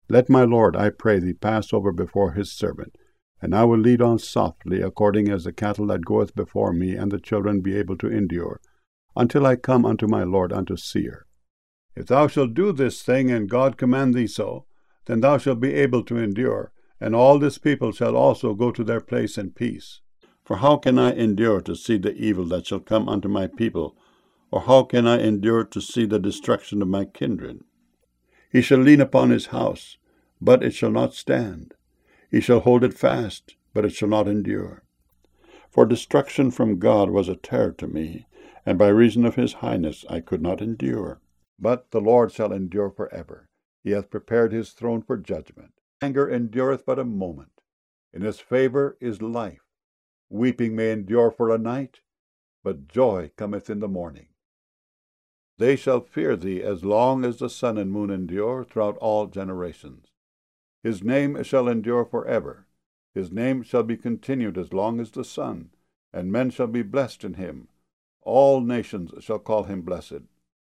Let my Lord, I pray thee, pass over before his servant, and I will lead on softly, according as the cattle that goeth before me, and the children be able to endure, until I come unto my Lord unto Seir. If thou shalt do this thing, and God command thee so, then thou shalt be able to endure, and all this people shall also go to their place in peace. For how can I endure to see the evil that shall come unto my people, or how can I endure to see the destruction of my kindred? He shall lean upon his house, but it shall not stand. He shall hold it fast, but it shall not endure. For destruction from God was a terror to me, and by reason of his highness I could not endure. But the Lord shall endure forever. He hath prepared his throne for judgment. Anger endureth but a moment. In his favor is life. Weeping may endure for a night, but joy cometh in the morning. They shall fear thee as long as the sun and moon endure throughout all generations. His name shall endure forever. His name shall be continued as long as the sun, and men shall be blessed in him. All nations shall call him blessed.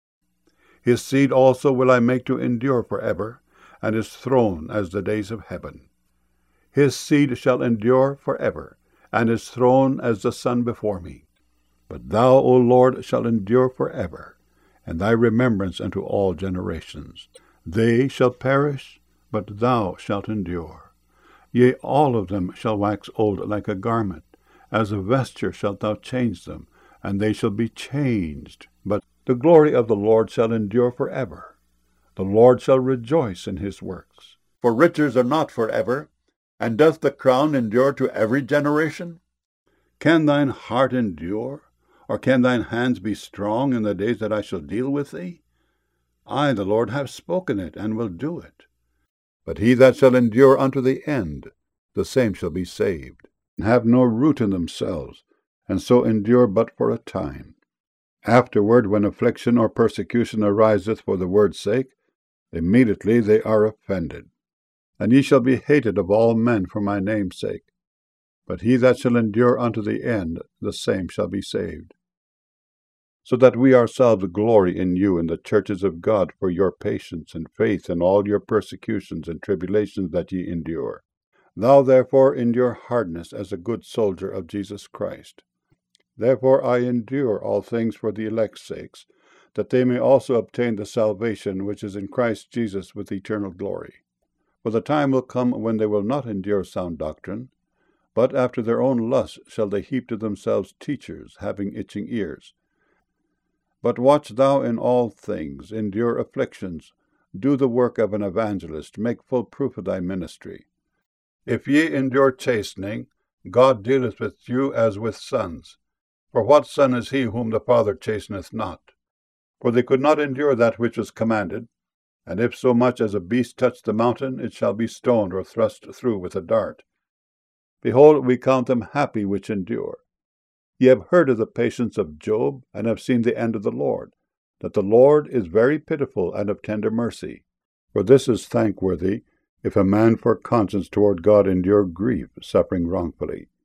His seed also will I make to endure forever, and his throne as the days of heaven. His seed shall endure forever, and his throne as the sun before me. But thou, O Lord, shalt endure forever, and thy remembrance unto all generations. They shall perish, but thou shalt endure. Yea, all of them shall wax old like a garment. As a vesture shalt thou change them, and they shall be changed. But the glory of the Lord shall endure forever. The Lord shall rejoice in his works. For riches are not forever, and doth the crown endure to every generation? Can thine heart endure, or can thine hands be strong in the days that I shall deal with thee? I, the Lord, have spoken it, and will do it. But he that shall endure unto the end, the same shall be saved, and have no root in themselves, and so endure but for a time. Afterward, when affliction or persecution ariseth for the word's sake, immediately they are offended. And ye shall be hated of all men for my name's sake. But he that shall endure unto the end, the same shall be saved. So that we ourselves glory in you in the churches of God for your patience and faith in all your persecutions and tribulations that ye endure. Thou therefore endure hardness as a good soldier of Jesus Christ. Therefore I endure all things for the elect's sakes, that they may also obtain the salvation which is in Christ Jesus with eternal glory. For the time will come when they will not endure sound doctrine, but after their own lusts shall they heap to themselves teachers, having itching ears. But watch thou in all things, endure afflictions, do the work of an evangelist, make full proof of thy ministry. If ye endure chastening, God dealeth with you as with sons. For what son is he whom the Father chasteneth not? For they could not endure that which was commanded, and if so much as a beast touch the mountain, it shall be stoned or thrust through with a dart. Behold, we count them happy which endure. Ye have heard of the patience of Job, and have seen the end of the Lord, that the Lord is very pitiful and of tender mercy. For this is thankworthy, if a man for conscience toward God endure grief, suffering wrongfully.